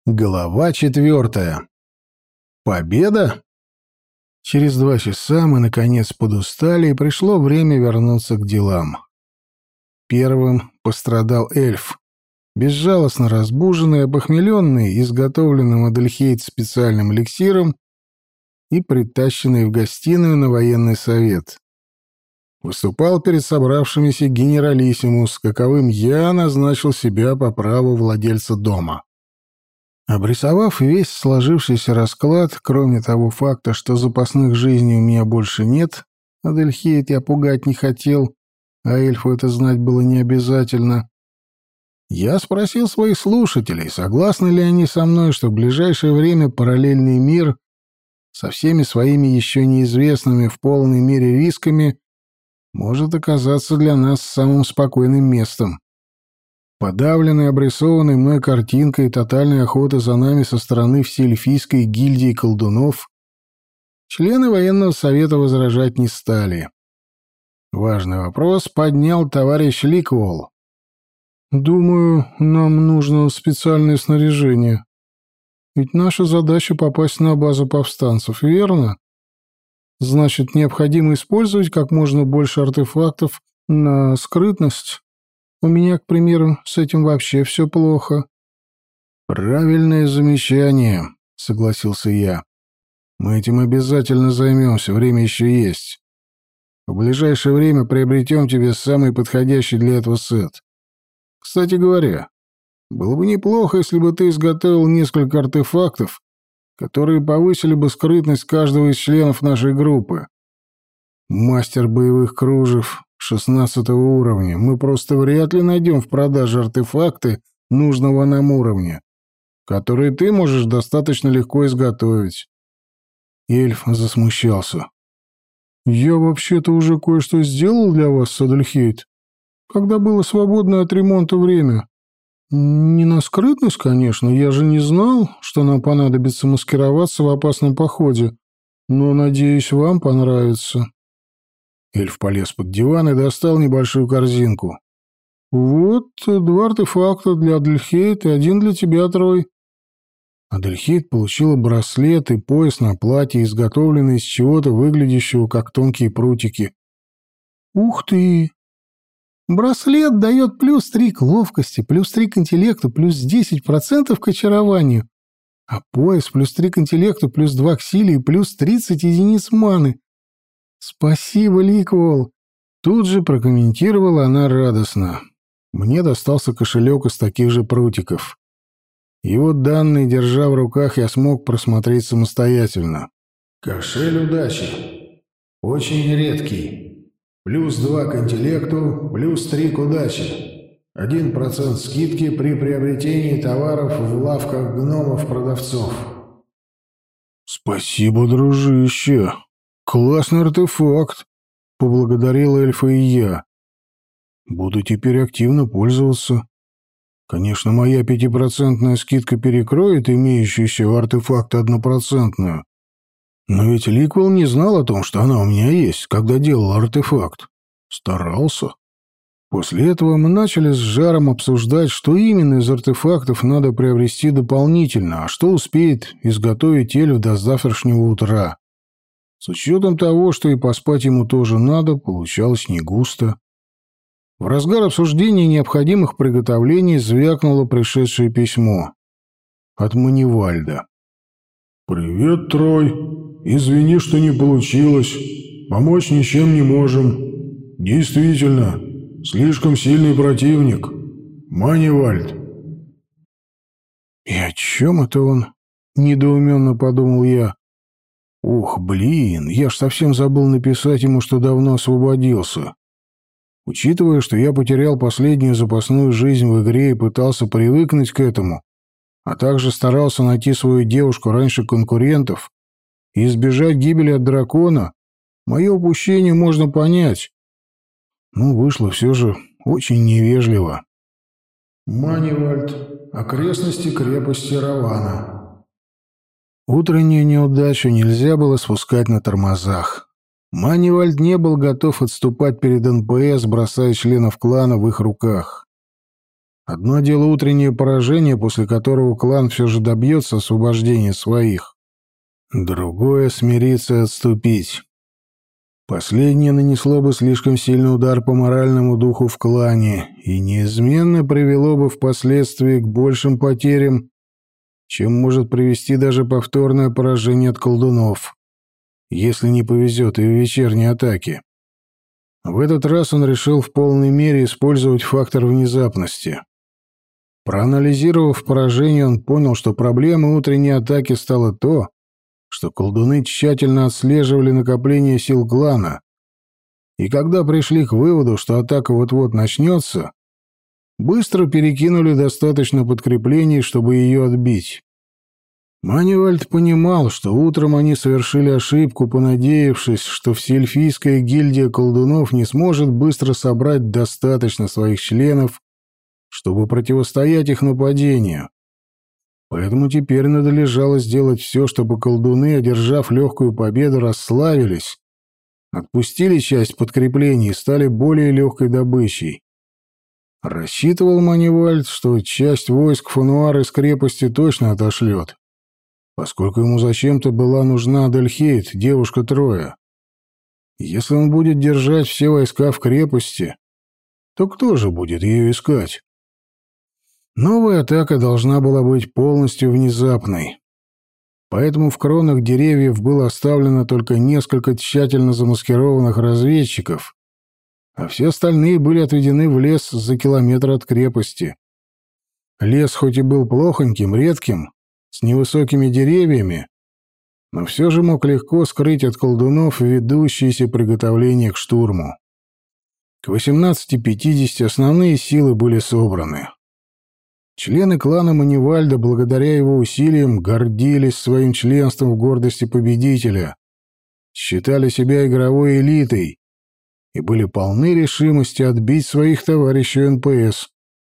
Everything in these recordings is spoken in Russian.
Глава 4. Победа? Через 2 часа мы, наконец, подустали, и пришло время вернуться к делам. Первым пострадал эльф, безжалостно разбуженный, опохмеленный, изготовленным Адельхейд специальным эликсиром и притащенный в гостиную на военный совет. Выступал перед собравшимися генералиссимус, каковым я назначил себя по праву владельца дома. Обрисовав весь сложившийся расклад, кроме того факта, что запасных жизней у меня больше нет, Адельхейд я пугать не хотел, а эльфу это знать было не обязательно, я спросил своих слушателей, согласны ли они со мной, что в ближайшее время параллельный мир со всеми своими еще неизвестными в полной мере рисками может оказаться для нас самым спокойным местом. Подавленной, обрисованной мной картинкой тотальной охоты за нами со стороны Всеэльфийской гильдии колдунов члены военного совета возражать не стали. Важный вопрос поднял товарищ Ликвол. «Думаю, нам нужно специальное снаряжение. Ведь наша задача — попасть на базу повстанцев, верно? Значит, необходимо использовать как можно больше артефактов на скрытность. У меня, к примеру, с этим вообще все плохо». «Правильное замечание», — согласился я. «Мы этим обязательно займемся, время еще есть. В ближайшее время приобретем тебе самый подходящий для этого сет. Кстати говоря, было бы неплохо, если бы ты изготовил несколько артефактов, которые повысили бы скрытность каждого из членов нашей группы. Мастер боевых кружев 16 уровня. Мы просто вряд ли найдем в продаже артефакты нужного нам уровня, которые ты можешь достаточно легко изготовить». Эльф засмущался. «Я вообще-то уже кое-что сделал для вас, Адельхейд, когда было свободное от ремонта время. Не на скрытность, конечно, я же не знал, что нам понадобится маскироваться в опасном походе, но, надеюсь, вам понравится». Эльф полез под диван и достал небольшую корзинку. «Вот 2 артефакта для Адельхейд и 1 для тебя, Трой». Адельхейд получила браслет и пояс на платье, изготовленный из чего-то выглядящего как тонкие прутики. «Ух ты! Браслет дает +3 к ловкости, +3 к интеллекту, +10% к очарованию, а пояс +3 к интеллекту, +2 к силе и +30 единиц маны. Спасибо, Ликвол!» Тут же прокомментировала она радостно. Мне достался кошелек из таких же прутиков. Его данные, держа в руках, я смог просмотреть самостоятельно. «Кошель удачи. Очень редкий. +2 к интеллекту, +3 к удаче. 1% скидки при приобретении товаров в лавках гномов-продавцов». «Спасибо, дружище. Классный артефакт», — поблагодарил эльфа и я. «Буду теперь активно пользоваться. Конечно, моя 5% скидка перекроет имеющуюся в артефакте 1%. Но ведь Ликвел не знал о том, что она у меня есть, когда делал артефакт. Старался». После этого мы начали с жаром обсуждать, что именно из артефактов надо приобрести дополнительно, а что успеет изготовить эльф до завтрашнего утра. С учетом того, что и поспать ему тоже надо, получалось не густо. В разгар обсуждения необходимых приготовлений звякнуло пришедшее письмо. От Манивальда. «Привет, Трой. Извини, что не получилось. Помочь ничем не можем. Действительно, слишком сильный противник. Манивальд». «И о чем это он?» — недоуменно подумал я. «Ух, блин, я ж совсем забыл написать ему, что давно освободился. Учитывая, что я потерял последнюю запасную жизнь в игре и пытался привыкнуть к этому, а также старался найти свою девушку раньше конкурентов и избежать гибели от дракона, мое упущение можно понять. Ну, вышло все же очень невежливо». «Манивальд. Окрестности крепости Равана». Утреннюю неудачу нельзя было спускать на тормозах. Манивальд не был готов отступать перед НПС, бросая членов клана в их руках. Одно дело утреннее поражение, после которого клан все же добьется освобождения своих. Другое — смириться и отступить. Последнее нанесло бы слишком сильный удар по моральному духу в клане и неизменно привело бы впоследствии к большим потерям, чем может привести даже повторное поражение от колдунов, если не повезет и в вечерней атаке. В этот раз он решил в полной мере использовать фактор внезапности. Проанализировав поражение, он понял, что проблемой утренней атаки стало то, что колдуны тщательно отслеживали накопление сил клана, и когда пришли к выводу, что атака вот-вот начнется, быстро перекинули достаточно подкреплений, чтобы ее отбить. Манивальд понимал, что утром они совершили ошибку, понадеявшись, что всеэльфийская гильдия колдунов не сможет быстро собрать достаточно своих членов, чтобы противостоять их нападению. Поэтому теперь надлежало сделать все, чтобы колдуны, одержав легкую победу, расслабились, отпустили часть подкреплений и стали более легкой добычей. Рассчитывал Манивальд, что часть войск Фануар из крепости точно отошлет, поскольку ему зачем-то была нужна Адельхейд, девушка Троя. Если он будет держать все войска в крепости, то кто же будет ее искать? Новая атака должна была быть полностью внезапной. Поэтому в кронах деревьев было оставлено только несколько тщательно замаскированных разведчиков, а все остальные были отведены в лес за километр от крепости. Лес хоть и был плохоньким, редким, с невысокими деревьями, но все же мог легко скрыть от колдунов ведущиеся приготовления к штурму. К 18:50 основные силы были собраны. Члены клана Манивальда, благодаря его усилиям, гордились своим членством в гордости победителя, считали себя игровой элитой и были полны решимости отбить своих товарищей НПС.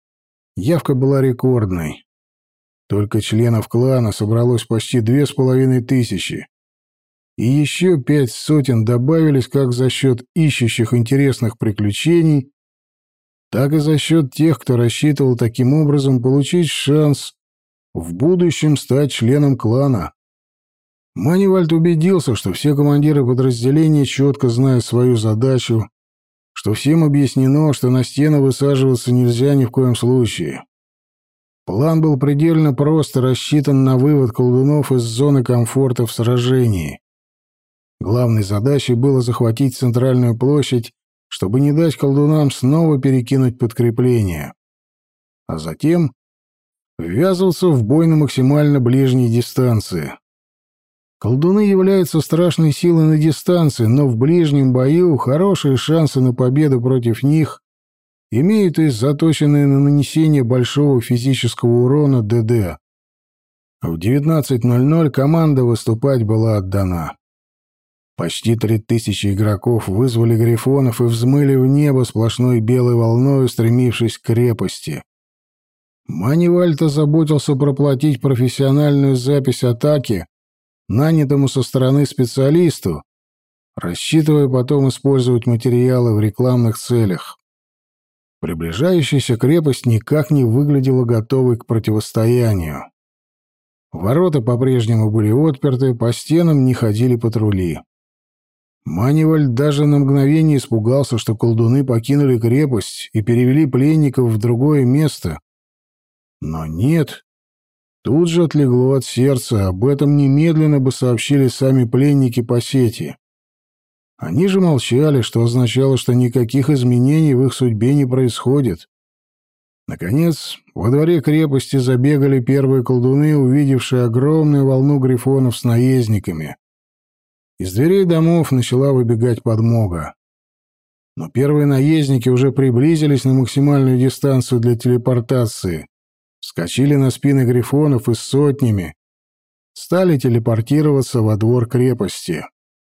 Явка была рекордной. Только членов клана собралось почти 2500, и еще 5 сотен добавились как за счет ищущих интересных приключений, так и за счет тех, кто рассчитывал таким образом получить шанс в будущем стать членом клана. Манивальд убедился, что все командиры подразделений четко знают свою задачу, что всем объяснено, что на стену высаживаться нельзя ни в коем случае. План был предельно прост и рассчитан на вывод колдунов из зоны комфорта в сражении. Главной задачей было захватить центральную площадь, чтобы не дать колдунам снова перекинуть подкрепление, а затем ввязываться в бой на максимально ближней дистанции. Колдуны являются страшной силой на дистанции, но в ближнем бою хорошие шансы на победу против них имеют и заточенные на нанесение большого физического урона ДД. В 19:00 команда выступать была отдана. Почти 3000 игроков вызвали грифонов и взмыли в небо сплошной белой волной, устремившись к крепости. Манивальд озаботился проплатить профессиональную запись атаки нанятому со стороны специалисту, рассчитывая потом использовать материалы в рекламных целях. Приближающаяся крепость никак не выглядела готовой к противостоянию. Ворота по-прежнему были отперты, по стенам не ходили патрули. Манивальд даже на мгновение испугался, что колдуны покинули крепость и перевели пленников в другое место. Но нет. Тут же отлегло от сердца, об этом немедленно бы сообщили сами пленники по сети. Они же молчали, что означало, что никаких изменений в их судьбе не происходит. Наконец, во дворе крепости забегали первые колдуны, увидевшие огромную волну грифонов с наездниками. Из дверей домов начала выбегать подмога. Но первые наездники уже приблизились на максимальную дистанцию для телепортации, вскочили на спины грифонов и сотнями стали телепортироваться во двор крепости.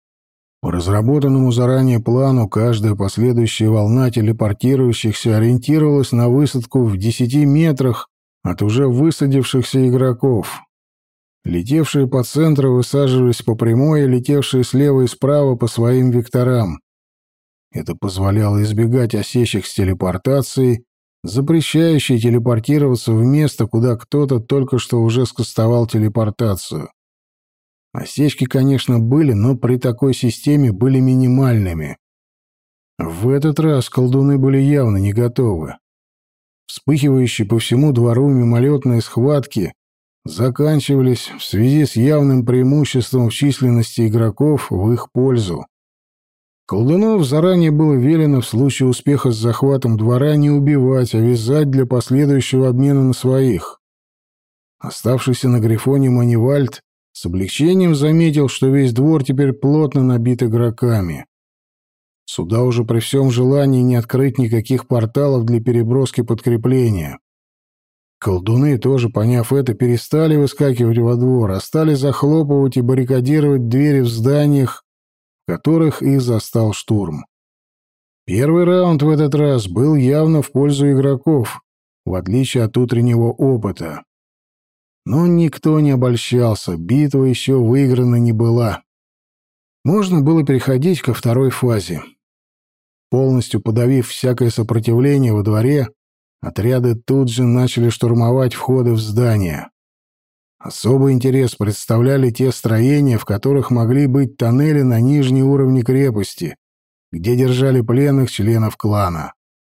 По разработанному заранее плану каждая последующая волна телепортирующихся ориентировалась на высадку в 10 метрах от уже высадившихся игроков. Летевшие по центру высаживались по прямой, летевшие слева и справа по своим векторам. Это позволяло избегать осечек с телепортацией запрещающий телепортироваться в место, куда кто-то только что уже скостовал телепортацию. Осечки, конечно, были, но при такой системе были минимальными. В этот раз колдуны были явно не готовы. Вспыхивающие по всему двору мимолетные схватки заканчивались в связи с явным преимуществом в численности игроков в их пользу. Колдунов заранее было велено в случае успеха с захватом двора не убивать, а вязать для последующего обмена на своих. Оставшийся на Грифоне Манивальд с облегчением заметил, что весь двор теперь плотно набит игроками. Сюда уже при всем желании не открыть никаких порталов для переброски подкрепления. Колдуны, тоже поняв это, перестали выскакивать во двор, а стали захлопывать и баррикадировать двери в зданиях, в которых их застал штурм. Первый раунд в этот раз был явно в пользу игроков, в отличие от утреннего опыта. Но никто не обольщался, битва еще выиграна не была. Можно было переходить ко второй фазе. Полностью подавив всякое сопротивление во дворе, отряды тут же начали штурмовать входы в здания. Особый интерес представляли те строения, в которых могли быть тоннели на нижней уровне крепости, где держали пленных членов клана.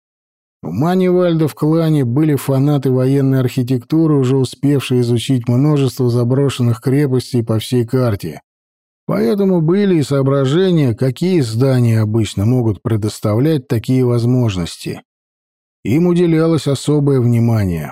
У Манивальда в клане были фанаты военной архитектуры, уже успевшие изучить множество заброшенных крепостей по всей карте. Поэтому были и соображения, какие здания обычно могут предоставлять такие возможности. Им уделялось особое внимание.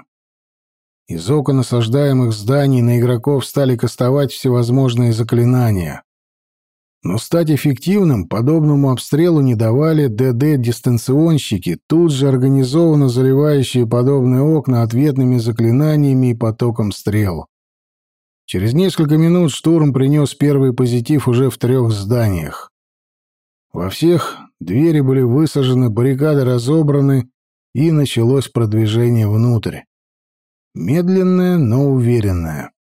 Из окон осаждаемых зданий на игроков стали кастовать всевозможные заклинания. Но стать эффективным подобному обстрелу не давали ДД-дистанционщики, тут же организованно заливающие подобные окна ответными заклинаниями и потоком стрел. Через несколько минут штурм принес первый позитив уже в 3 зданиях. Во всех двери были высажены, баррикады разобраны, и началось продвижение внутрь. Медленное, но уверенное.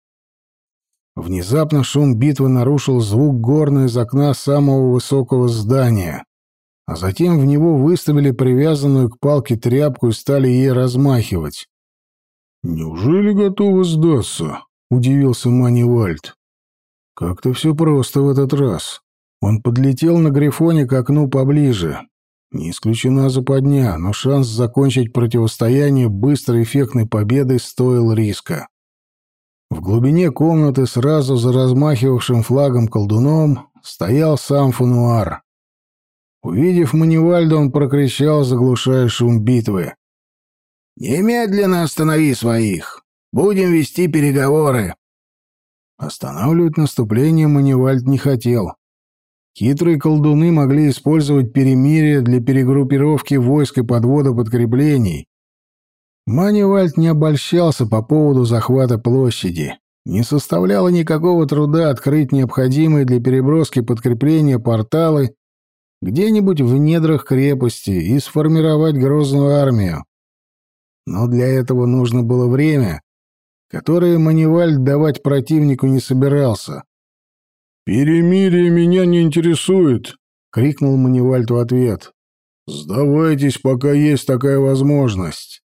Внезапно шум битвы нарушил звук горна из окна самого высокого здания, а затем в него выставили привязанную к палке тряпку и стали ей размахивать. «Неужели готовы сдаться?» — удивился Манивальд. «Как-то все просто в этот раз». Он подлетел на Грифоне к окну поближе. Не исключена западня, но шанс закончить противостояние быстрой эффектной победой стоил риска. В глубине комнаты, сразу за размахивавшим флагом колдуном, стоял сам Фануар. Увидев Манивальда, он прокричал, заглушая шум битвы: «Немедленно останови своих! Будем вести переговоры!» Останавливать наступление Манивальд не хотел. Хитрые колдуны могли использовать перемирие для перегруппировки войск и подвода подкреплений. Манивальд не обольщался по поводу захвата площади. Не составляло никакого труда открыть необходимые для переброски подкрепления порталы где-нибудь в недрах крепости и сформировать грозную армию. Но для этого нужно было время, которое Манивальд давать противнику не собирался. «Перемирие меня не интересует!» — крикнул Манивальд в ответ. «Сдавайтесь, пока есть такая возможность!»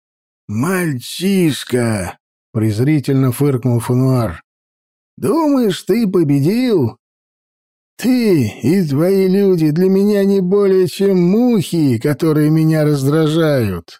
«Мальчишка!» — презрительно фыркнул Фануар. «Думаешь, ты победил? Ты и твои люди для меня не более чем мухи, которые меня раздражают.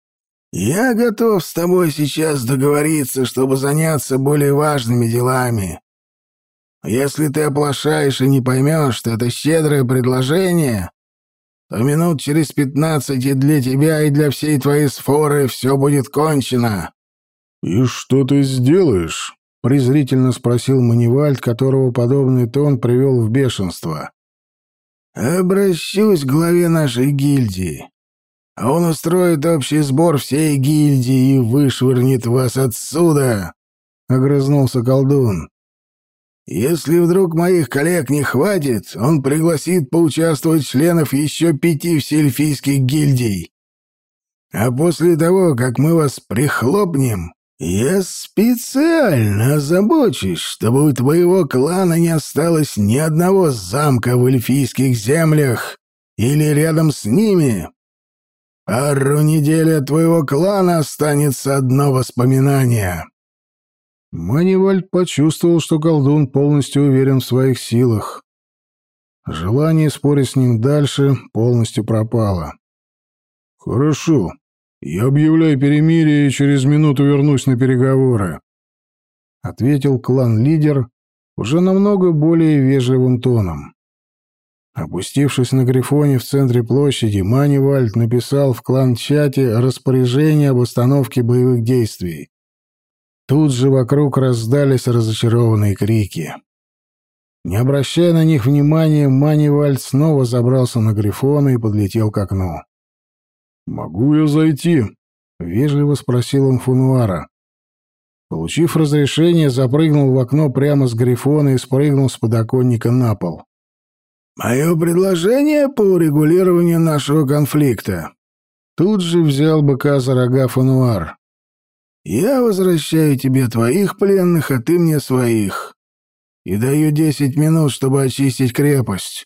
Я готов с тобой сейчас договориться, чтобы заняться более важными делами. Если ты оплошаешь и не поймешь, что это щедрое предложение, то минут через 15 и для тебя, и для всей твоей сфоры все будет кончено». «И что ты сделаешь?» — презрительно спросил Манивальд, которого подобный тон привел в бешенство. «Обращусь к главе нашей гильдии, а он устроит общий сбор всей гильдии и вышвырнет вас отсюда», — огрызнулся колдун. «Если вдруг моих коллег не хватит, он пригласит поучаствовать членов еще 5 вселфийских гильдий. А после того, как мы вас прихлопнем, я специально озабочусь, чтобы у твоего клана не осталось ни одного замка в эльфийских землях или рядом с ними. Пару недель от твоего клана останется одно воспоминание». Манивальд почувствовал, что колдун полностью уверен в своих силах. Желание спорить с ним дальше полностью пропало. «Хорошо. Я объявляю перемирие и через минуту вернусь на переговоры», — ответил клан-лидер уже намного более вежливым тоном. Опустившись на грифоне в центре площади, Манивальд написал в клан-чате распоряжение об остановке боевых действий. Тут же вокруг раздались разочарованные крики. Не обращая на них внимания, Манивальд снова забрался на грифона и подлетел к окну. «Могу я зайти?» — вежливо спросил он Фунуара. Получив разрешение, запрыгнул в окно прямо с грифона и спрыгнул с подоконника на пол. «Мое предложение по урегулированию нашего конфликта». Тут же взял быка за рога Фунуар. «Я возвращаю тебе твоих пленных, а ты мне своих. И даю 10 минут, чтобы очистить крепость».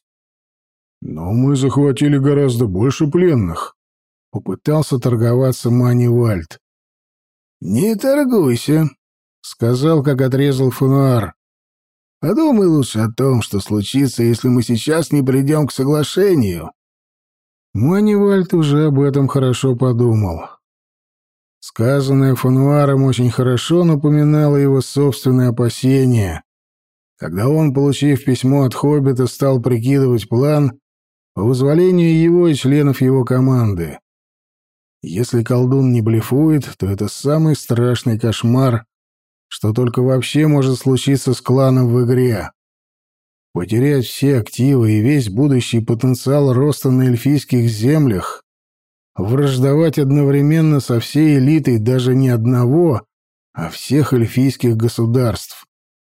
«Но мы захватили гораздо больше пленных», — попытался торговаться Манивальд. «Не торгуйся», — сказал, как отрезал Фунуар. «Подумай лучше о том, что случится, если мы сейчас не придем к соглашению». Манивальд уже об этом хорошо подумал. Сказанное Фунуаром очень хорошо напоминало его собственные опасения, когда он, получив письмо от Хоббита, стал прикидывать план по вызволению его и членов его команды. Если колдун не блефует, то это самый страшный кошмар, что только вообще может случиться с кланом в игре. Потерять все активы и весь будущий потенциал роста на эльфийских землях, враждовать одновременно со всей элитой даже не одного, а всех эльфийских государств.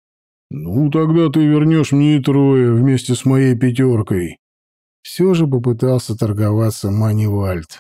«Ну, тогда ты вернешь мне и трое вместе с моей пятеркой». Все же попытался торговаться Манивальд.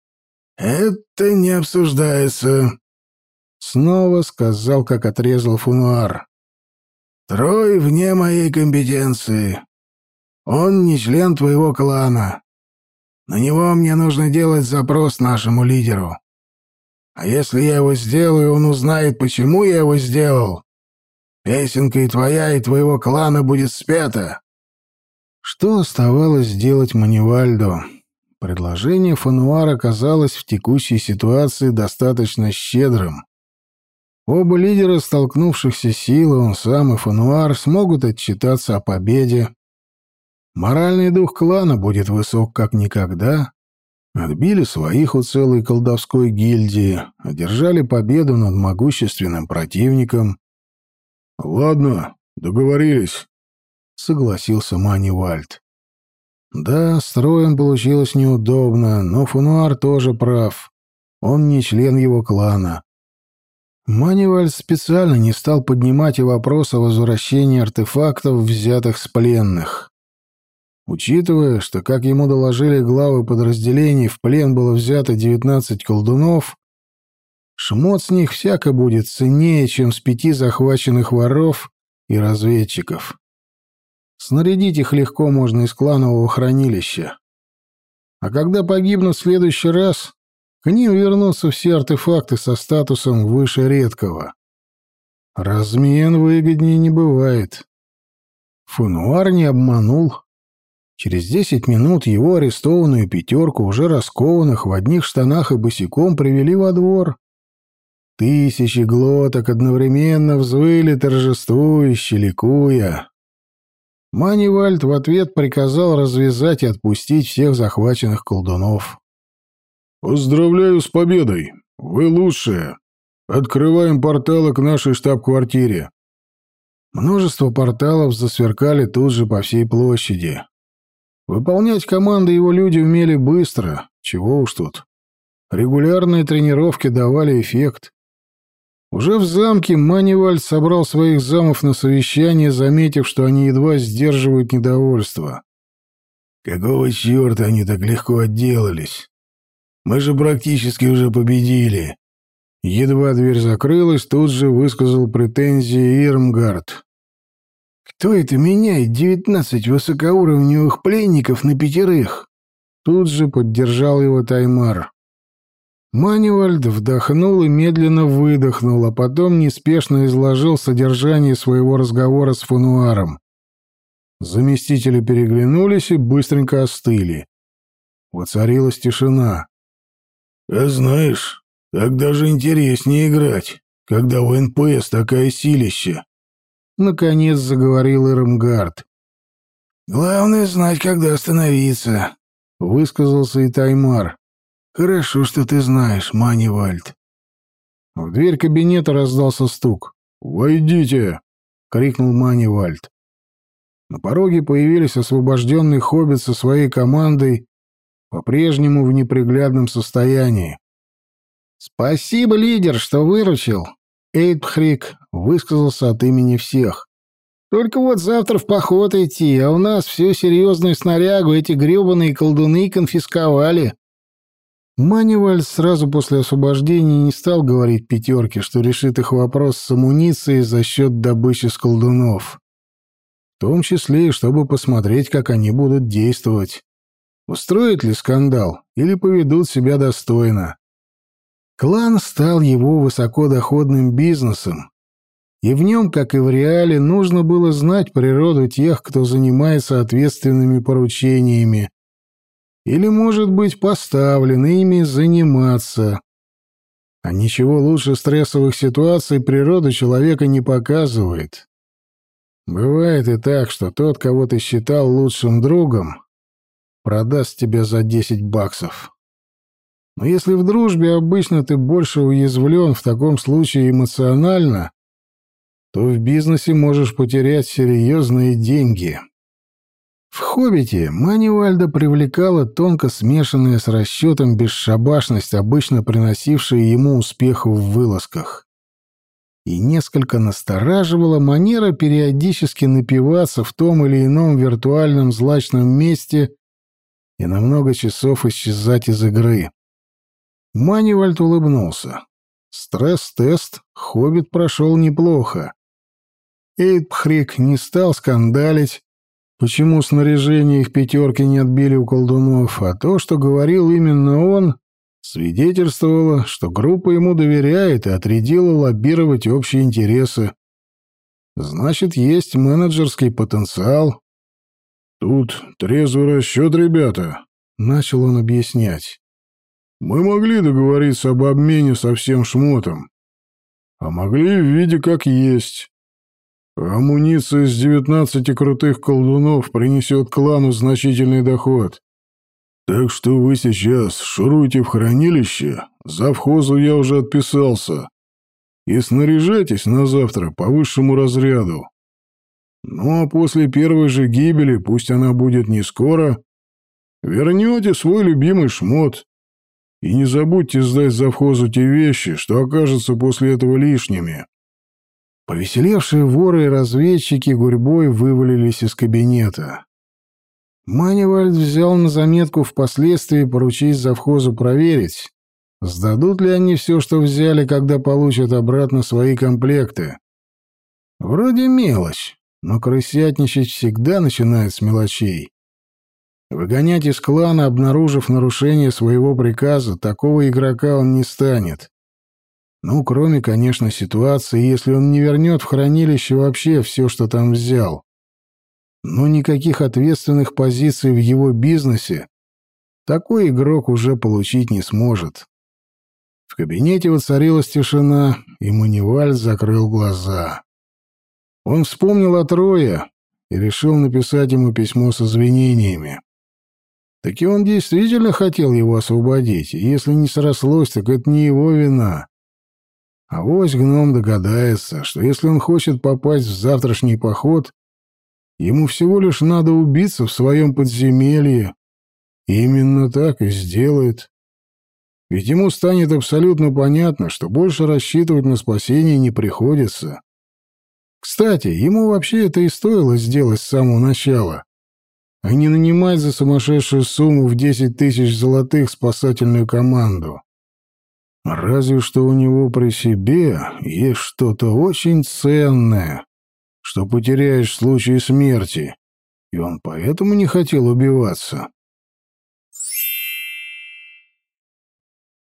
«Это не обсуждается», — снова сказал, как отрезал Фунуар. «Трой вне моей компетенции. Он не член твоего клана. На него мне нужно делать запрос нашему лидеру. А если я его сделаю, он узнает, почему я его сделал. Песенка и твоя, и твоего клана будет спета». Что оставалось делать Манивальду? Предложение Фануара казалось в текущей ситуации достаточно щедрым. Оба лидера столкнувшихся сил, он сам и Фануар, смогут отчитаться о победе. Моральный дух клана будет высок как никогда. Отбили своих у целой колдовской гильдии, одержали победу над могущественным противником. «Ладно, договорились», — согласился Манивальд. Да, строем получилось неудобно, но Фунуар тоже прав. Он не член его клана. Манивальд специально не стал поднимать и вопрос о возвращении артефактов, взятых с пленных. Учитывая, что, как ему доложили главы подразделений, в плен было взято 19 колдунов, шмот с них всяко будет ценнее, чем с 5 захваченных воров и разведчиков. Снарядить их легко можно из кланового хранилища. А когда погибнут в следующий раз, к ним вернутся все артефакты со статусом выше редкого. Размен выгоднее не бывает. Фунуар не обманул. Через 10 минут его арестованную пятерку, уже раскованных, в одних штанах и босиком, привели во двор. Тысячи глоток одновременно взвыли торжествующе, ликуя. Манивальд в ответ приказал развязать и отпустить всех захваченных колдунов. «Поздравляю с победой! Вы лучшие! Открываем порталы к нашей штаб-квартире!» Множество порталов засверкали тут же по всей площади. Выполнять команды его люди умели быстро, чего уж тут. Регулярные тренировки давали эффект. Уже в замке Манивальд собрал своих замов на совещание, заметив, что они едва сдерживают недовольство. «Какого черта они так легко отделались? Мы же практически уже победили». Едва дверь закрылась, тут же высказал претензии Ирмгард. «Кто это меняет 19 высокоуровневых пленников на 5?» Тут же поддержал его Таймар. Манивальд вдохнул и медленно выдохнул, а потом неспешно изложил содержание своего разговора с Фунуаром. Заместители переглянулись и быстренько остыли. Воцарилась тишина. «А знаешь, так даже интереснее играть, когда у НПС такая силища», — наконец заговорил Ирмгард. «Главное знать, когда остановиться», — высказался и Таймар. «Хорошо, что ты знаешь, Манивальд». В дверь кабинета раздался стук. «Войдите!» — крикнул Манивальд. На пороге появились освобожденный хоббит со своей командой, по-прежнему в неприглядном состоянии. «Спасибо, лидер, что выручил!» Эйдпхрик высказался от имени всех. «Только вот завтра в поход идти, а у нас всю серьезную снарягу эти гребаные колдуны конфисковали». Манивальд сразу после освобождения не стал говорить пятерке, что решит их вопрос с амуницией за счет добычи с колдунов. В том числе и чтобы посмотреть, как они будут действовать. Устроят ли скандал или поведут себя достойно. Клан стал его высокодоходным бизнесом, и в нем, как и в реале, нужно было знать природу тех, кто занимается ответственными поручениями, или, может быть, поставлен ими заниматься. А ничего лучше стрессовых ситуаций природа человека не показывает. Бывает и так, что тот, кого ты считал лучшим другом, продаст тебя за 10 баксов. Но если в дружбе обычно ты больше уязвлен в таком случае эмоционально, то в бизнесе можешь потерять серьезные деньги. В «Хоббите» Манивальда привлекала тонко смешанная с расчетом бесшабашность, обычно приносившая ему успех в вылазках. И несколько настораживала манера периодически напиваться в том или ином виртуальном злачном месте и на много часов исчезать из игры. Манивальд улыбнулся. Стресс-тест «Хоббит» прошел неплохо. Эйдпхрик не стал скандалить, почему снаряжение их пятерки не отбили у колдунов, а то, что говорил именно он, свидетельствовало, что группа ему доверяет и отрядила лоббировать общие интересы. Значит, есть менеджерский потенциал. «Тут трезвый расчет, ребята», — начал он объяснять. «Мы могли договориться об обмене со всем шмотом, а могли в виде как есть. Амуниция из 19 крутых колдунов принесет клану значительный доход. Так что вы сейчас шуруйте в хранилище, завхозу я уже отписался, и снаряжайтесь на завтра по высшему разряду. Ну а после первой же гибели, пусть она будет не скоро, вернете свой любимый шмот. И не забудьте сдать завхозу те вещи, что окажутся после этого лишними». Повеселевшие воры и разведчики гурьбой вывалились из кабинета. Манивальд взял на заметку впоследствии поручить завхозу проверить, сдадут ли они все, что взяли, когда получат обратно свои комплекты. Вроде мелочь, но крысятничать всегда начинает с мелочей. Выгонять из клана, обнаружив нарушение своего приказа, такого игрока он не станет. Ну, кроме, конечно, ситуации, если он не вернет в хранилище вообще все, что там взял. Но никаких ответственных позиций в его бизнесе такой игрок уже получить не сможет. В кабинете воцарилась тишина, и Манивальд закрыл глаза. Он вспомнил о Трое и решил написать ему письмо с извинениями. Таки он действительно хотел его освободить, и если не срослось, так это не его вина. Авось гном догадается, что если он хочет попасть в завтрашний поход, ему всего лишь надо убиться в своем подземелье. И именно так и сделает. Ведь ему станет абсолютно понятно, что больше рассчитывать на спасение не приходится. Кстати, ему вообще это и стоило сделать с самого начала, а не нанимать за сумасшедшую сумму в 10 тысяч золотых спасательную команду. Разве что у него при себе есть что-то очень ценное, что потеряешь в случае смерти, и он поэтому не хотел убиваться.